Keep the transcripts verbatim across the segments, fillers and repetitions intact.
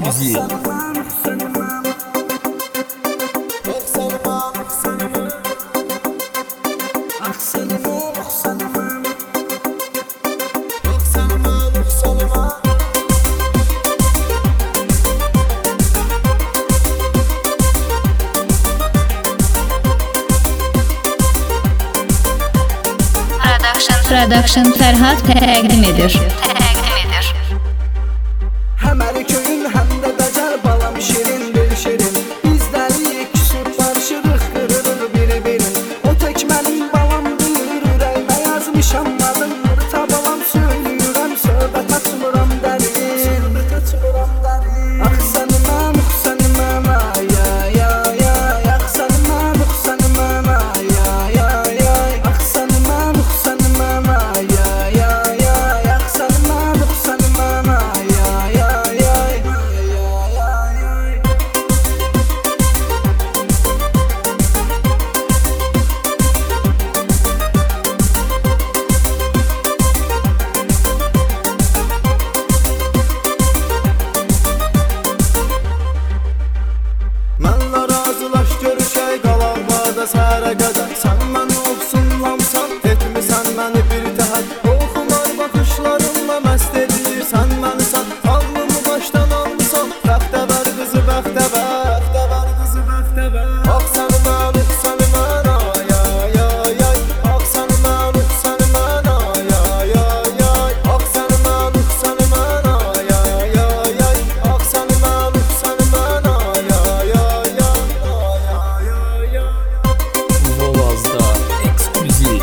Ekskluziv. Production Fərhad təqdim edir. Təqdim edir. Həm əli köyün, həm də dəcəl balam şirin bir şirin. Bizləriyik, küsüb barışırıq, qırırıq biri-birin. O tək mənim balam bilir, ürəyimə yazmışam adını. Tabalam söyləyirəm, söhbət açmıram dərin. Söhbət açmıram dərin. Ax səni mən, ux səni mən, ay ay ay ay. Ax səni mən, ux səni mən, ay ay ay ay. Ax səni mən, ux səni mən, ay ay ay ay. Ax səni mən, ux səni mən, ay ay ay ay. Mənlə razılaş görüşək, qalaqlarda səhərə qədər. Sən məni ofsunlamsan, etmisən məni bir təhət. Oxumar baxışlarınla məst edirsən məni sən. Ağlımı başdan almısan, bəxtəvər qızı bəxtəvər. Bəxtəvər qızı bəxtəvər. Ax səni mən, ux səni mən, ay ay ay ay. Ax səni mən, ux səni mən, ay ay ay ay. Ax səni mən, ux səni mən, ay ay ay ay. Ax səni mən, ux səni mən, ay ay ay ay. Volazda ekskluziv.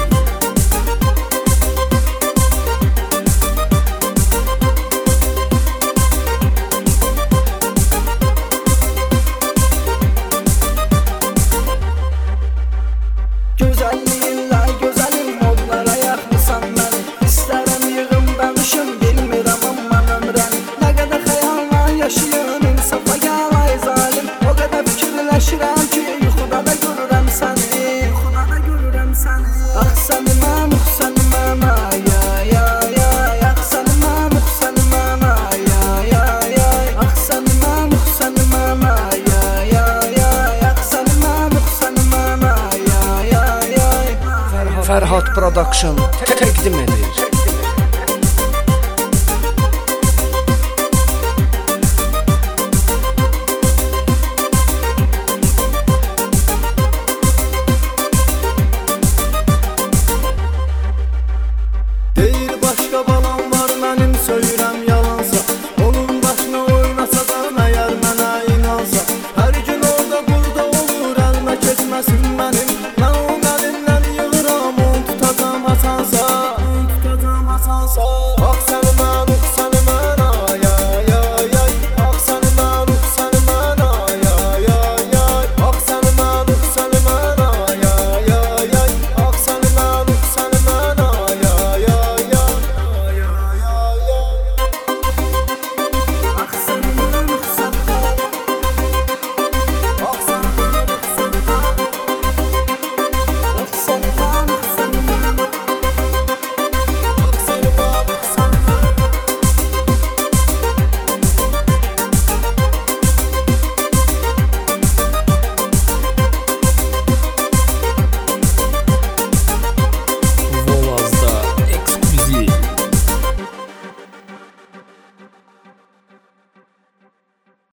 Gözəlliğinlə gözəlim modlara yaxmısan məni. İstərəm yığım danışım, bilmirəm amma ömrəni. Nə qədər xəyalla yaşayım, insafa gəl ay zalim. O qədər fikirləşirəm ki, yuxuda da görürəm səni. Yuxuda da görürəm səni. Ax səni mən, ux səni mən, ay ay ay ay. Ax səni mən, ux səni mən, ay ay ay ay. Ax səni mən, ux səni mən, ay ay ay ay. Ax səni mən, ux səni mən, ay ay ay ay. Fərhad Production təqdim edir.